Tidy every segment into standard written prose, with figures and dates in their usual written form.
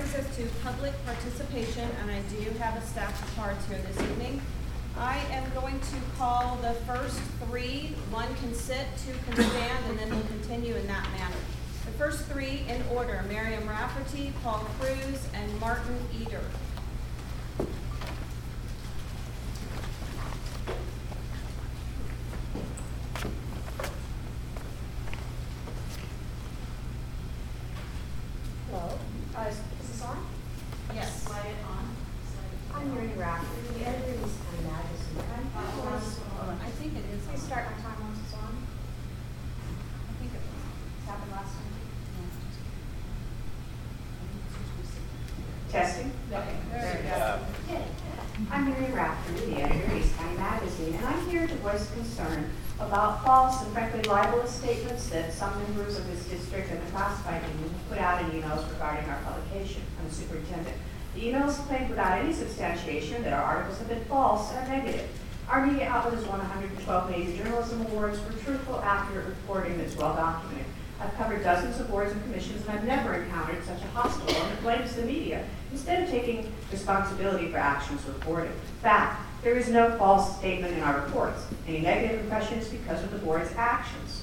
brings us to public participation, and I do have a stack of cards here this evening. I am going to call the first three. One can sit, two can stand, and then we'll continue in that manner. The first three in order: Miriam Rafferty, Paul Cruz, and Martin Eder. Hello. Is this on? Yes. Slide it on. I'm Miriam Rafferty, the editor of East County Magazine. I think it is. Please start my time once it's on. I think it was. This happened last time. Testing? Okay, there we go. Okay. I'm Miriam Rafferty, the editor of East County Magazine, and I'm here to voice concern about false and frankly libelous statements that some members of this district and the classified union have put out in emails regarding our publication. I'm the superintendent. The emails claim without any substantiation that our articles have been false and negative. Our media outlet has won 112 major journalism awards for truthful, accurate reporting that's well documented. I've covered dozens of boards and commissions, and I've never encountered such a hostile one that blames the media instead of taking responsibility for actions reported. Fact, there is no false statement in our reports. Any negative impression is because of the board's actions.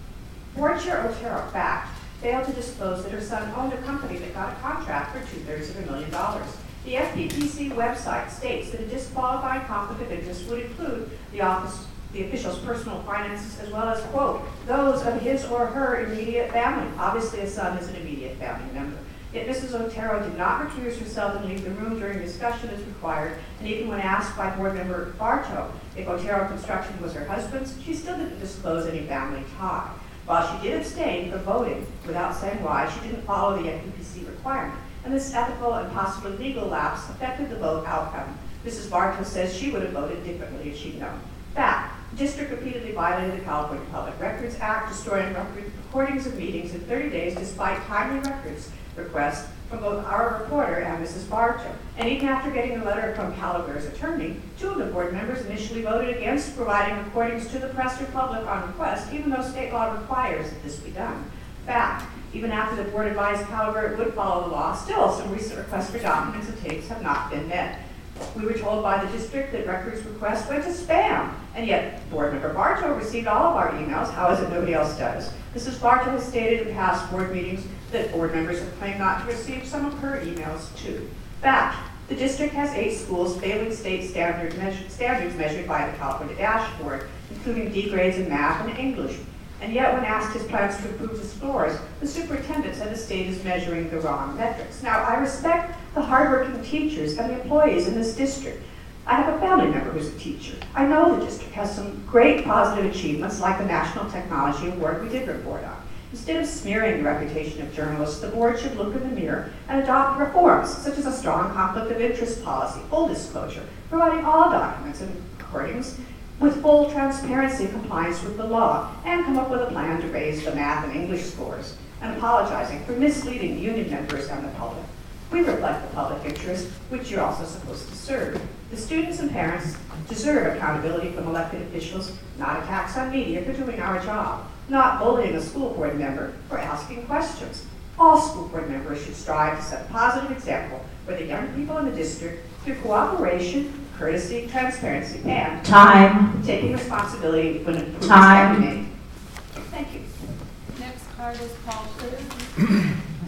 Board Chair Otero, fact, failed to disclose that her son owned a company that got a contract for $250,000. The FPPC website states that a disqualifying conflict of interest would include the official's personal finances as well as, quote, those of his or her immediate family. Obviously, a son is an immediate family member. Yet Mrs. Otero did not recuse herself and leave the room during discussion as required, and even when asked by board member Bartow if Otero Construction was her husband's, she still didn't disclose any family tie. While she did abstain from voting without saying why, she didn't follow the FPPC requirement, and this ethical and possibly legal lapse affected the vote outcome. Mrs. Bartow says she would have voted differently if she'd known. Fact, the district repeatedly violated the California Public Records Act, destroying recordings of meetings in 30 days despite timely records requests from both our reporter and Mrs. Bartow. And even after getting a letter from Calaveras' attorney, two of the board members initially voted against providing recordings to the press or public on request, even though state law requires that this be done. Fact, even after the board advised Calaveras would follow the law, still some recent requests for documents and tapes have not been met. We were told by the district that records requests went to spam, and yet board member Bartow received all of our emails. How is it nobody else does? Mrs. Bartow has stated in past board meetings that board members have claimed not to receive some of her emails too. Fact, the district has 8 schools failing state standards measured by the California Dashboard, including D grades in math and English. And yet, when asked his plans to improve the scores, the superintendent said the state is measuring the wrong metrics. Now, I respect the hardworking teachers and the employees in this district. I have a family member who's a teacher. I know the district has some great positive achievements, like the National Technology Award we did report on. Instead of smearing the reputation of journalists, the board should look in the mirror and adopt reforms, such as a strong conflict of interest policy, full disclosure, providing all documents and recordings with full transparency and compliance with the law, and come up with a plan to raise the math and English scores, and apologizing for misleading union members and the public. We reflect the public interest, which you're also supposed to serve. The students and parents deserve accountability from elected officials, not attacks on media for doing our job, not bullying a school board member for asking questions. All school board members should strive to set a positive example for the young people in the district through cooperation, courtesy, transparency, and Time. taking responsibility when improvements Time. can be made. Thank you. Next card is Paul Cruz.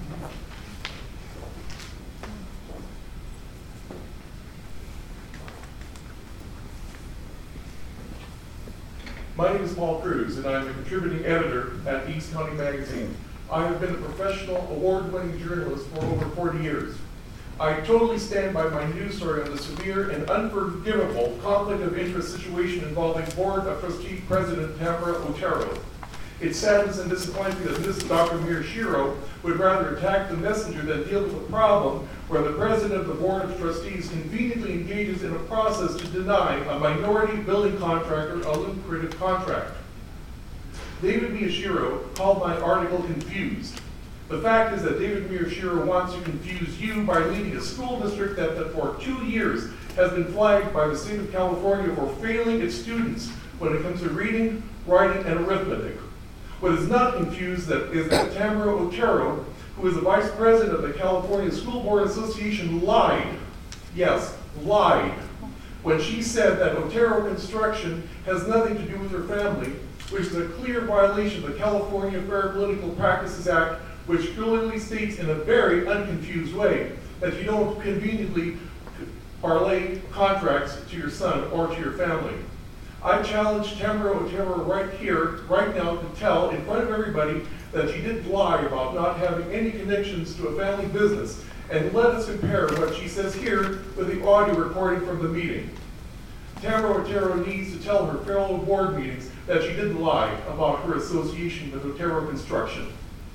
My name is Paul Cruz, and I am a contributing editor at East County Magazine. I have been a professional, award-winning journalist for over 40 years. I totally stand by my news story on the severe and unforgivable conflict of interest situation involving Board of Trustee President Tamara Otero. It saddens and disappoints me that Ms. Dr. Miyashiro would rather attack the messenger than deal with the problem where the president of the Board of Trustees conveniently engages in a process to deny a minority building contractor a lucrative contract. David Miyashiro called my article confused. The fact is that David Miyashiro wants to confuse you by leading a school district that for 2 years has been flagged by the state of California for failing its students when it comes to reading, writing, and arithmetic. What is not confused is that Tamara Otero, who who is the vice president of the California School Board Association, lied. Yes, lied. When she said that Otero Construction has nothing to do with her family, which is a clear violation of the California Fair Political Practices Act, which clearly states in a very unconfused way that you don't conveniently parlay contracts to your son or to your family. I challenge Tamara Otero right here, right now, to tell in front of everybody that she didn't lie about not having any connections to a family business, and let us compare what she says here with the audio recording from the meeting. Tamara Otero needs to tell her fellow board meetings that she didn't lie about her association with Otero Construction.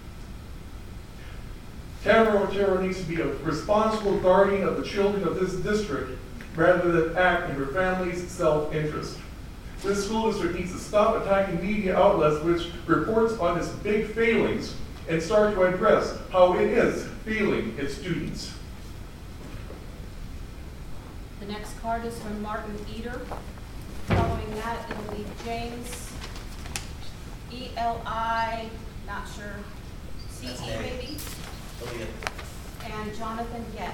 Tamara Otero needs to be a responsible guardian of the children of this district rather than act in her family's self-interest. This school district needs to stop attacking media outlets which reports on its big failings and start to address how it is failing its students. The next card is from Martin Eder. Following that, it'll be James, E-L-I, not sure, C-E maybe, and Jonathan Getz.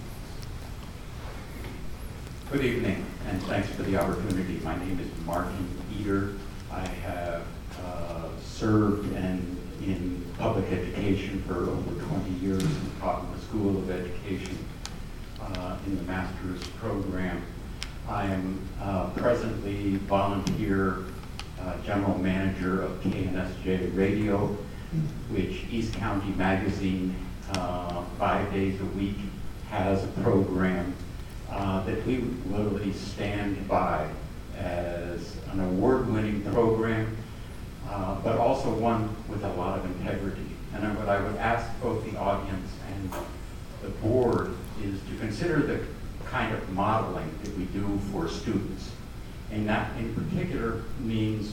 Good evening, and thanks for the opportunity. My name is Martin Eder. I have served in public education for over 20 years and taught in the School of Education in the master's program. I am presently volunteer general manager of KNSJ Radio, which East County Magazine 5 days a week has a program that we literally stand by as an award-winning program, but also one with a lot of integrity. And what I would ask both the audience and the board is to consider the kind of modeling that we do for students. And that in particular means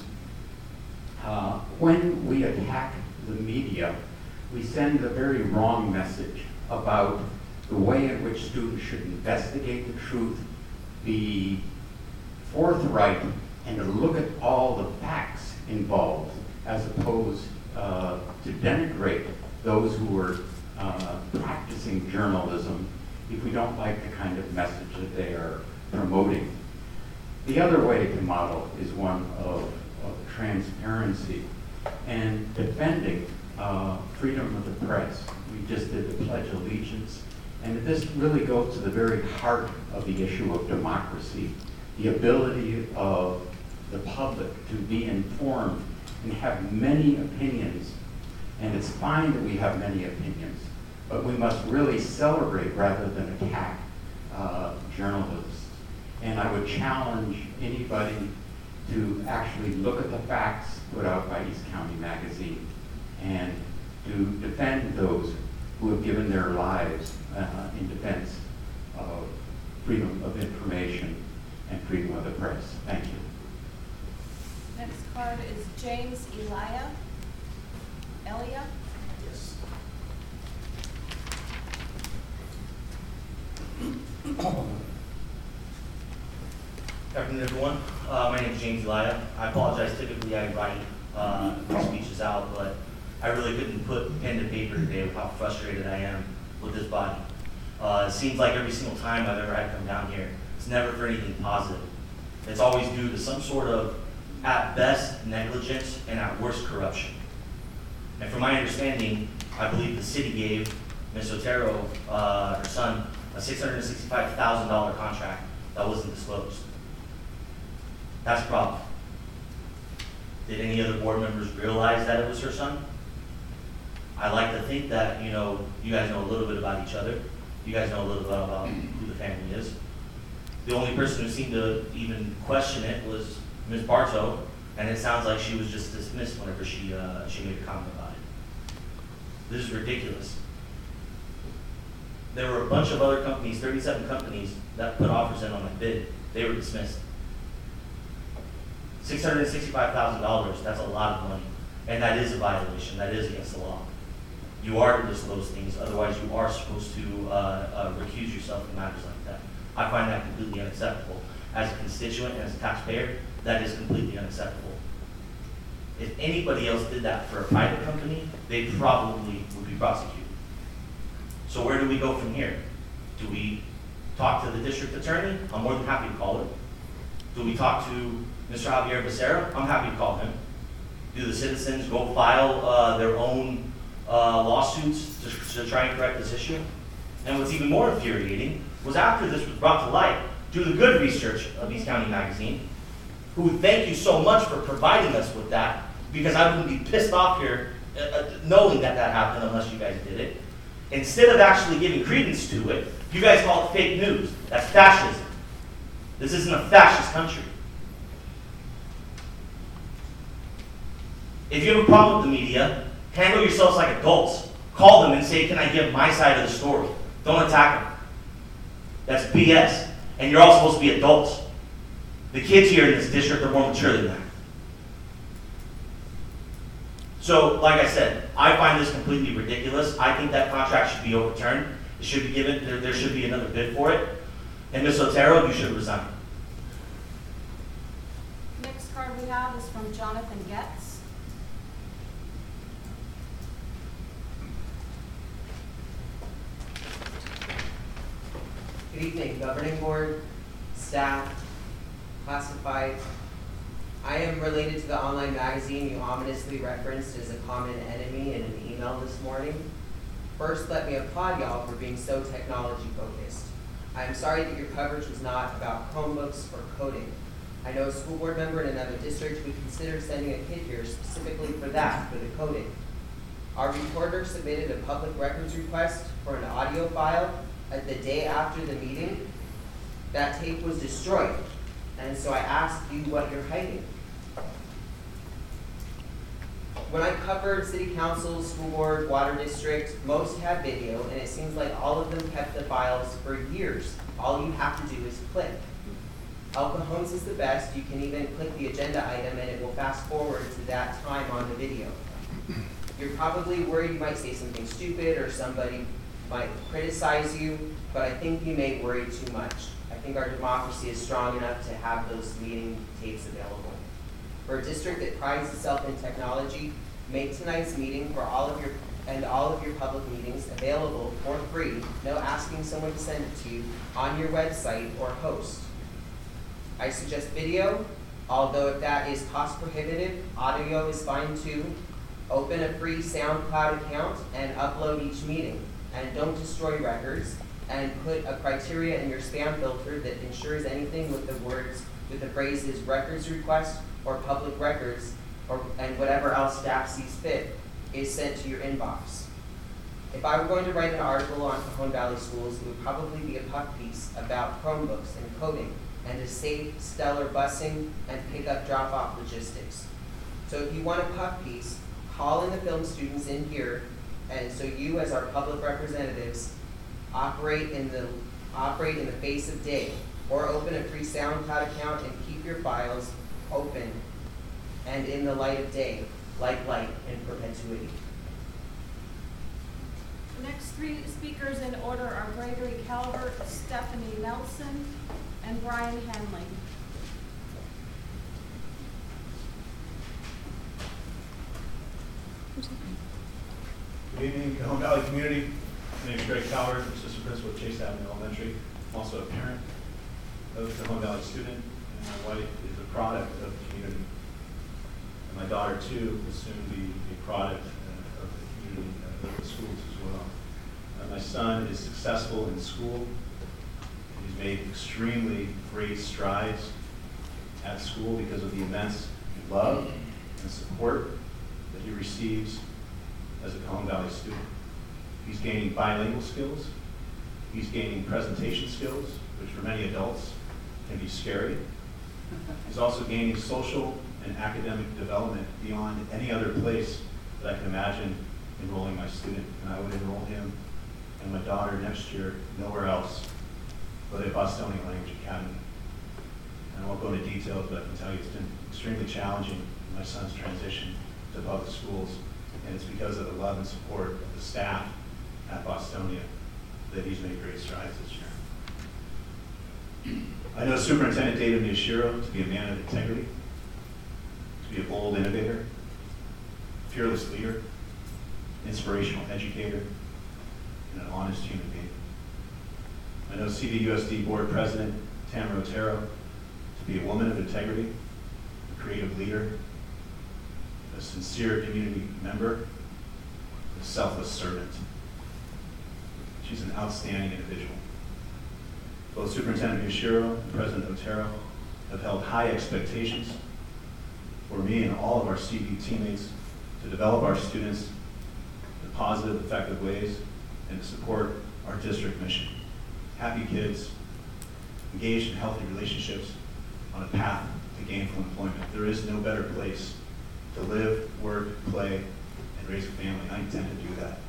when we attack the media, we send a very wrong message about the way in which students should investigate the truth, be forthright, and to look at all the facts involved, as opposed to denigrate those who are practicing journalism if we don't like the kind of message that they are promoting. The other way to model is one of transparency and defending freedom of the press. We just did the Pledge of Allegiance, and this really goes to the very heart of the issue of democracy, the ability of the public to be informed and have many opinions. And it's fine that we have many opinions, but we must really celebrate rather than attack journalists. And I would challenge anybody to actually look at the facts put out by East County Magazine and to defend those who have given their lives in defense of freedom of information and freedom of the press. Thank you. Next card is James Elia. Yes. Good afternoon, everyone. My name is James Elia. I apologize. Typically, I write these speeches out, but I really couldn't put pen to paper today with how frustrated I am with this body. It seems like every single time I've ever had to come down here, it's never for anything positive. It's always due to some sort of, at best, negligence and at worst, corruption. And from my understanding, I believe the city gave Ms. Otero, her son, a $665,000 contract that wasn't disclosed. That's a problem. Did any other board members realize that it was her son? I like to think that, you guys know a little bit about each other. You guys know a little bit about who the family is. The only person who seemed to even question it was Ms. Bartow, and it sounds like she was just dismissed whenever she made a comment about it. This is ridiculous. There were a bunch of other companies, 37 companies, that put offers in on my bid. They were dismissed. $665,000, that's a lot of money. And that is a violation, that is against the law. You are to disclose things, otherwise you are supposed to recuse yourself from matters like that. I find that completely unacceptable. As a constituent and as a taxpayer, that is completely unacceptable. If anybody else did that for a private company, they probably would be prosecuted. So where do we go from here? Do we talk to the district attorney? I'm more than happy to call her. Do we talk to Mr. Javier Becerra? I'm happy to call him. Do the citizens go file their own lawsuits to try and correct this issue? And what's even more infuriating was after this was brought to light, do the good research of East County Magazine, who thank you so much for providing us with that, because I wouldn't be pissed off here knowing that that happened unless you guys did it. Instead of actually giving credence to it, you guys call it fake news. That's fascism. This isn't a fascist country. If you have a problem with the media, handle yourselves like adults. Call them and say, can I give my side of the story? Don't attack them. That's BS. And you're all supposed to be adults. The kids here in this district are more mature than that. So, like I said, I find this completely ridiculous. I think that contract should be overturned. It should be given, there should be another bid for it. And Ms. Otero, you should resign. Next card we have is from Jonathan Getz. Good evening, Governing Board, staff, classified. I am related to the online magazine you ominously referenced as a common enemy in an email this morning. First, let me applaud y'all for being so technology focused. I am sorry that your coverage was not about Chromebooks or coding. I know a school board member in another district would consider sending a kid here specifically for that, for the coding. Our reporter submitted a public records request for an audio file the day after the meeting. That tape was destroyed, and so I asked you what you're hiding. When I covered city council, school board, water district, most had video, and it seems like all of them kept the files for years. All you have to do is click. El Cajon's is the best. You can even click the agenda item and it will fast forward to that time on the video. You're probably worried you might say something stupid or somebody might criticize you, but I think you may worry too much. I think our democracy is strong enough to have those meeting tapes available. For a district that prides itself in technology, make tonight's meeting for all of your public meetings available for free, no asking someone to send it to you, on your website or host. I suggest video, although if that is cost prohibitive, audio is fine too. Open a free SoundCloud account and upload each meeting. And don't destroy records, and put a criteria in your spam filter that ensures anything with the phrases records request or public records and whatever else staff sees fit is sent to your inbox. If I were going to write an article on Cajon Valley schools, it would probably be a puff piece about Chromebooks and coding and a safe, stellar busing and pickup drop-off logistics. So if you want a puff piece, call in the film students in here, and so you as our public representatives operate in the face of day, or open a free SoundCloud account and keep your files open and in the light of day, like light in perpetuity. The next three speakers in order are Gregory Calvert, Stephanie Nelson, and Brian Hanley. Good evening, Cajon Valley community. My name is Greg Calvert, assistant principal at Chase Avenue Elementary. I'm also a parent of a Cajon Valley student, and my wife is a product of the community. And my daughter, too, will soon be a product of the community, of the schools as well. My son is successful in school. He's made extremely great strides at school because of the immense love and support that he receives as a Cajon Valley student. He's gaining bilingual skills. He's gaining presentation skills, which for many adults can be scary. He's also gaining social and academic development beyond any other place that I can imagine enrolling my student. And I would enroll him and my daughter next year nowhere else but at Bostonia Language Academy. And I won't go into details, but I can tell you it's been extremely challenging in my son's transition to public schools. And it's because of the love and support of the staff at Bostonia that he's made great strides this year. I know Superintendent David Miyashiro to be a man of integrity, to be a bold innovator, fearless leader, inspirational educator, and an honest honest human being. I know CVUSD Board President Tamara Otero to be a woman of integrity, a creative leader, a sincere community member, a selfless servant. She's an outstanding individual. Both Superintendent Yoshiro and President Otero have held high expectations for me and all of our CV teammates to develop our students in positive, effective ways and to support our district mission. Happy kids, engaged in healthy relationships on a path to gainful employment. There is no better place to live, work, play, and raise a family. I intend to do that.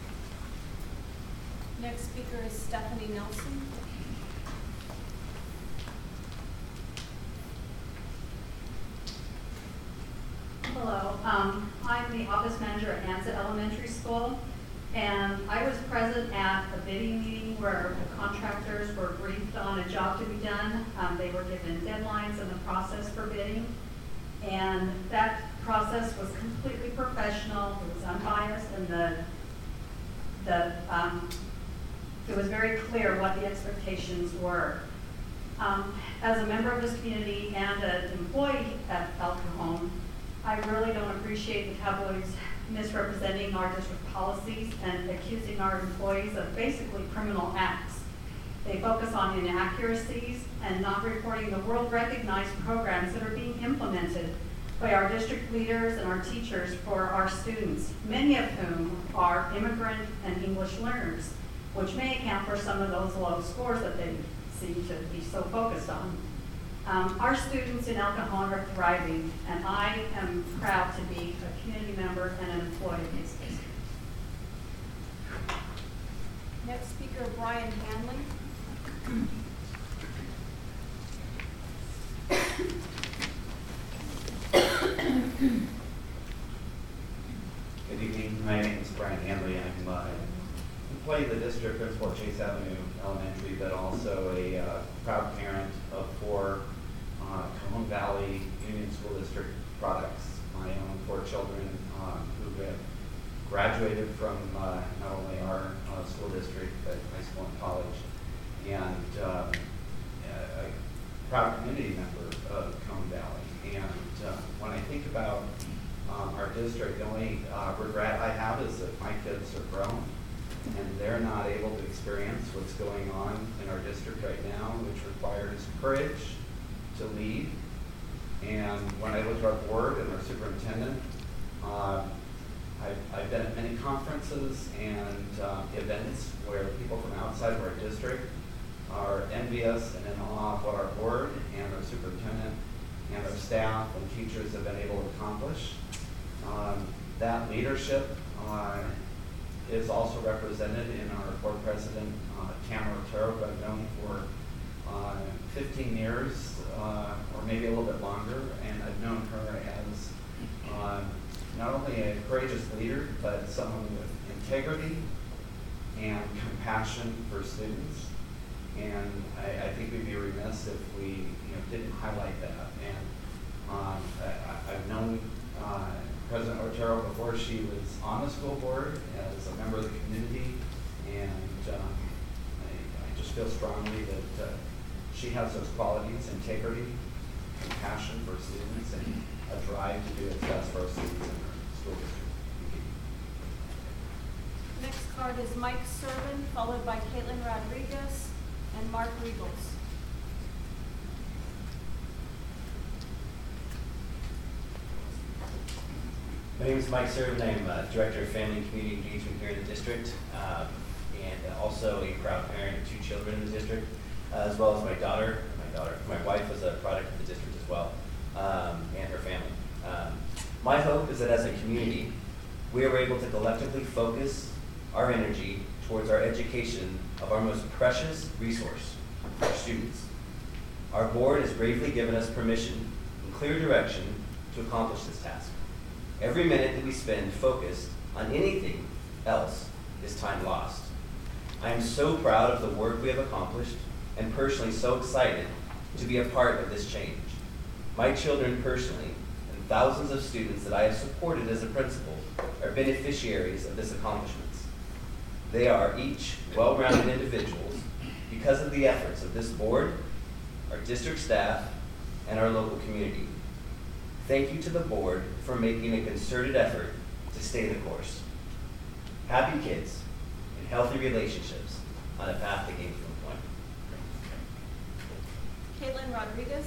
Next speaker is Stephanie Nelson. Hello, I'm the office manager at Anza Elementary School, and I was present at a bidding meeting where the contractors were briefed on a job to be done. They were given deadlines and the process for bidding, and that process was completely professional. It was unbiased, and it was very clear what the expectations were. As a member of this community and an employee at El Cajon, I really don't appreciate the tabloids misrepresenting our district policies and accusing our employees of basically criminal acts. They focus on inaccuracies and not reporting the world-recognized programs that are being implemented by our district leaders and our teachers for our students, many of whom are immigrant and English learners, which may account for some of those low scores that they seem to be so focused on. Our students in El Cajon are thriving, and I am proud to be a community member and an employee of this district. Next speaker, Brian Hanley. Good evening. My name is Brian Hanley. I'm an employee of the district, principal at Chase Avenue Elementary, but also a proud parent of 4 Cajon Valley Union School District products. My own 4 children who have graduated from not only our school district, but high school and college, and a proud community member of Cajon Valley. And when I think about our district, the only regret I have is that my kids are grown and they're not able to experience what's going on in our district right now, which requires courage to lead. And when I look at our board and our superintendent, I've been at many conferences and events where people from outside of our district are envious and in awe of what our board and our superintendent and our staff and teachers have been able to accomplish. That leadership is also represented in our board president, Tamara Otero, who I've known for 15 years, or maybe a little bit longer, and I've known her as not only a courageous leader, but someone with integrity and compassion for students. And I think we'd be remiss if we didn't highlight that. And I've known President Otero before she was on the school board as a member of the community, and I just feel strongly that she has those qualities: integrity, compassion for students, and a drive to do what's best for our students in our school district. Next card is Mike Servin, followed by Caitlin Rodriguez and Mark Regals. My name is Mike Servin. I'm Director of Family and Community Engagement here in the district, and also a proud parent of 2 children in the district, as well as my daughter. My wife was a product of the district as well, and her family. My hope is that as a community, we are able to collectively focus our energy towards our education of our most precious resource, our students. Our board has bravely given us permission and clear direction to accomplish this task. Every minute that we spend focused on anything else is time lost. I am so proud of the work we have accomplished and personally so excited to be a part of this change. My children personally and thousands of students that I have supported as a principal are beneficiaries of this accomplishment. They are each well-rounded individuals because of the efforts of this board, our district staff, and our local community. Thank you to the board for making a concerted effort to stay the course. Happy kids and healthy relationships on a path to gainful employment. Caitlin Rodriguez.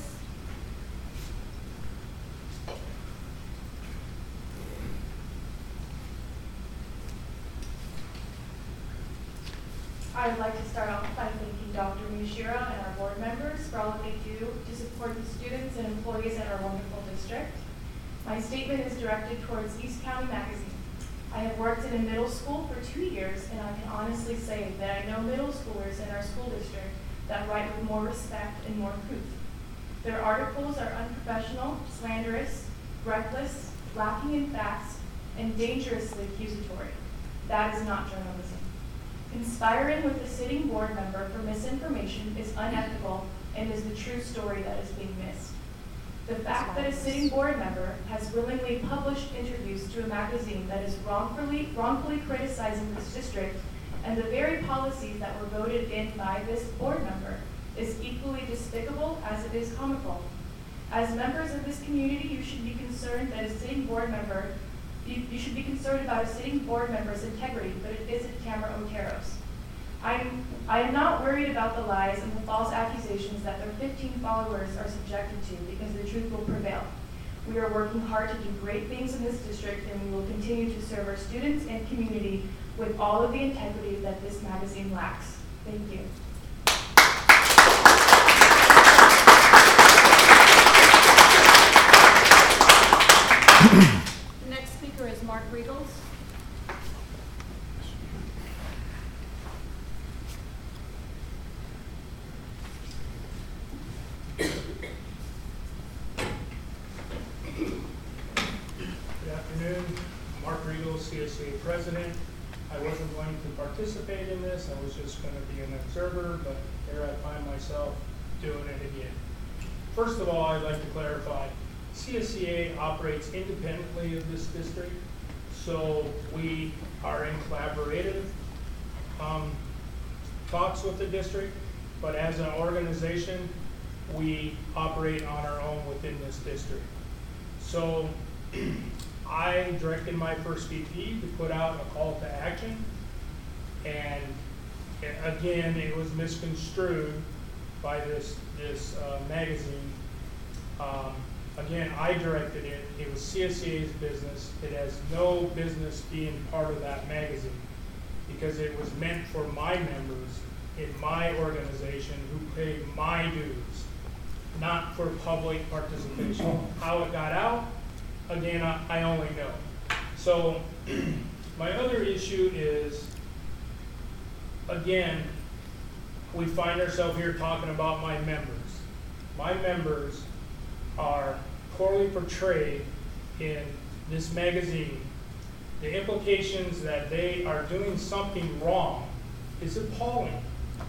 I would like to start off by thanking Dr. Miyashiro and our board members for all that they do to support the students and employees at our wonderful district. My statement is directed towards East County Magazine. I have worked in a middle school for 2 years, and I can honestly say that I know middle schoolers in our school district that write with more respect and more truth. Their articles are unprofessional, slanderous, reckless, lacking in facts, and dangerously accusatory. That is not journalism. Conspiring with a sitting board member for misinformation is unethical and is the true story that is being missed. The fact that a sitting board member has willingly published interviews to a magazine that is wrongfully criticizing this district and the very policies that were voted in by this board member is equally despicable as it is comical. As members of this community, you should be concerned that a sitting board member You should be concerned about a sitting board member's integrity, but it isn't Tamara Otero's. I am not worried about the lies and the false accusations that their 15 followers are subjected to because the truth will prevail. We are working hard to do great things in this district, and we will continue to serve our students and community with all of the integrity that this magazine lacks. Thank you. Is Mark Regals. Good afternoon. Mark Regals, CSCA President. I wasn't going to participate in this. I was just going to be an observer, but here I find myself doing it again. First of all, I'd like to clarify, CSCA operates independently of this district, so we are in collaborative talks with the district, but as an organization, we operate on our own within this district. So I directed my first VP to put out a call to action, and again, it was misconstrued by this magazine. Again, I directed it. It was CSCA's business. It has no business being part of that magazine because it was meant for my members in my organization who paid my dues, not for public participation. How it got out, again, I only know. So my other issue is, again, we find ourselves here talking about my members. My members are poorly portrayed in this magazine. The implications that they are doing something wrong is appalling.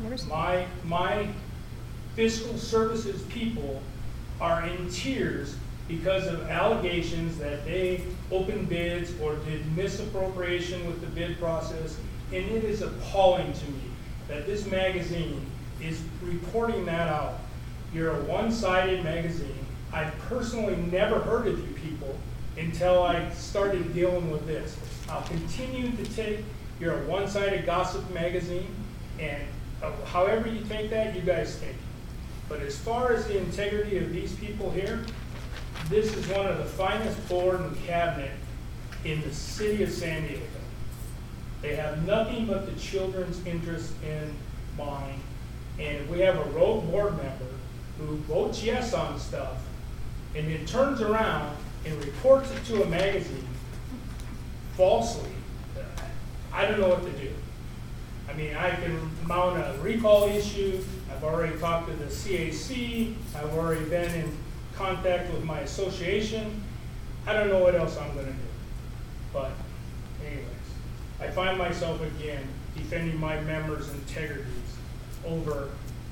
My fiscal services people are in tears because of allegations that they opened bids or did misappropriation with the bid process, and it is appalling to me that this magazine is reporting that out. You're a one-sided magazine. I've personally never heard of you people until I started dealing with this. I'll continue to take, you're a one-sided gossip magazine, and however you take that, you guys take it. But as far as the integrity of these people here, this is one of the finest board and cabinet in the city of San Diego. They have nothing but the children's interest in mind. And we have a rogue board member who votes yes on stuff and then turns around and reports it to a magazine falsely. I don't know what to do. I mean, I can mount a recall issue. I've already talked to the CAC. I've already been in contact with my association. I don't know what else I'm going to do. But anyways, I find myself again defending my members' integrities over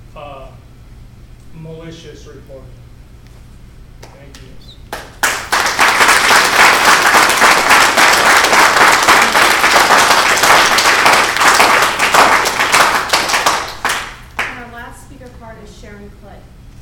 malicious reporting. Thank you. Sharon Clay.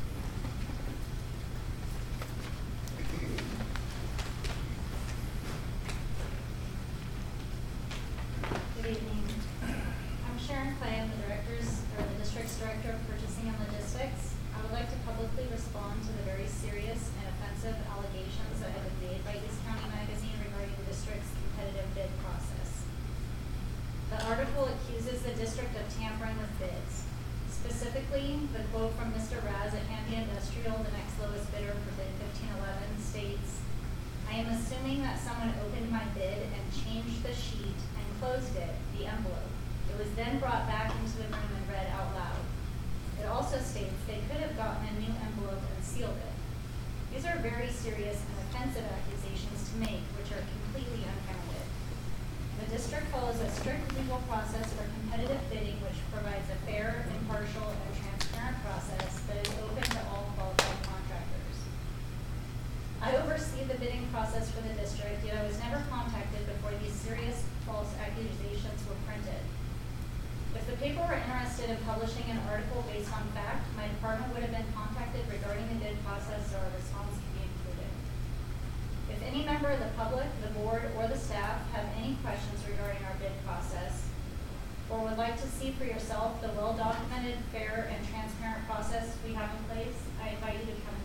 Good evening. I'm Sharon Clay. I'm the district's director of purchasing and logistics. I would like to publicly respond to the very serious and offensive allegations that have been made by East County Magazine regarding the district's competitive bid process. The article accuses the district of tampering with bids. Specifically, the quote from Mr. Raz at Handy Industrial, the next lowest bidder for bid 1511, states, "I am assuming that someone opened my bid and changed the sheet and closed it, the envelope. It was then brought back into the room and read out loud." It also states they could have gotten a new envelope and sealed it. These are very serious and offensive accusations to make, which are completely unfounded. The district follows a strict legal process for competitive bidding, which provides a fair, impartial, and transparent process that is open to all qualified contractors. I oversee the bidding process for the district, yet I was never contacted before these serious false accusations were printed. If the paper were interested in publishing an article based on fact, my department would have been contacted regarding the bid process, so our response could be included. If any member of the public, the board, or the staff have any questions regarding our bid process, or would like to see for yourself the well-documented, fair, and transparent process we have in place, I invite you to come